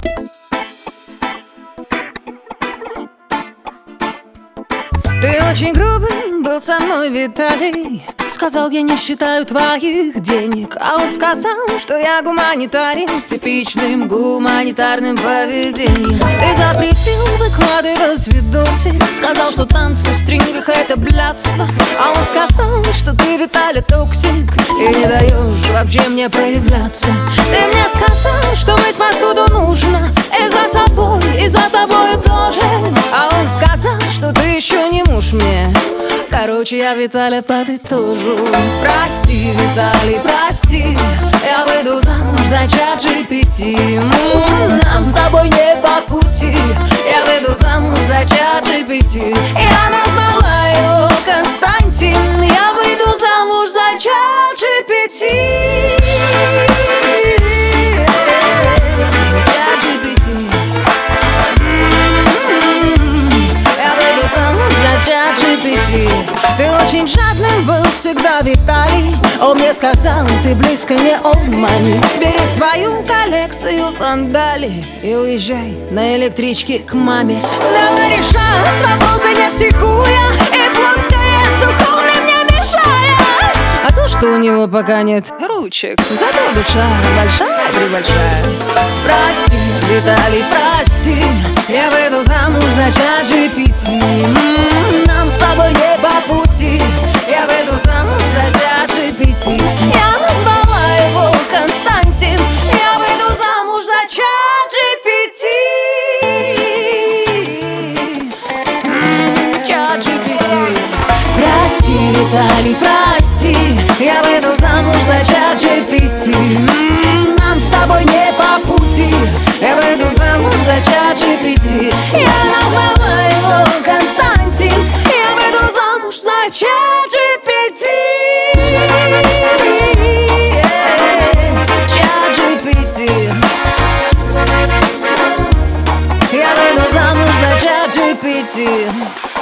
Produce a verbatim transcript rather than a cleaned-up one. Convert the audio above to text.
Ты очень грубым был со мной, Виталий. Сказал, я не считаю твоих денег. А он сказал, что я гуманитарий с типичным гуманитарным поведением. Ты запретил выкладывать видосы. Сказал, что танцы в стрингах — это блядство. А он сказал, что ты, Виталя, токсик и не даешь вообще мне проявляться. Ты мне сказал, что мыть посуду нужно и за собой, и за тобой тоже. А он сказал, что ты еще не муж мне. Короче, я, Виталя, подытожу. Прости, Виталий, прости, я выйду замуж за чат джи пи ти. Нам с тобой не по пути. Я выйду замуж за чат джи пи ти. Я назвала его Константин. Я выйду замуж за чат джи пи ти. чат джи пи ти. Я выйду замуж за чат джи пи ти. Ты очень жадным был всегда, Виталий. Он мне сказал, ты близко не обмани. Бери свою коллекцию сандалий и уезжай на электричке к маме. Давай решать вопросы, не психуя, и плотское с духовным не мешая. А то, что у него пока нет ручек, зато душа большая-пребольшая. Прости, Виталий, прости, я выйду замуж за чат джи пи ти. Нам с тобой не по пути. Я выйду замуж за чат джи пи ти. Я назвала его Константин. Я выйду замуж за чат джи пи ти. чат джи пи ти. Прости, Виталий, прости, я выйду замуж за чат джи пи ти. Нам с тобой не по пути. Я выйду замуж за чат джи пи ти. Я назвала его Константин. Я выйду замуж за чат джи пи ти. чат джи пи ти. Я выйду замуж за чат джи пи ти.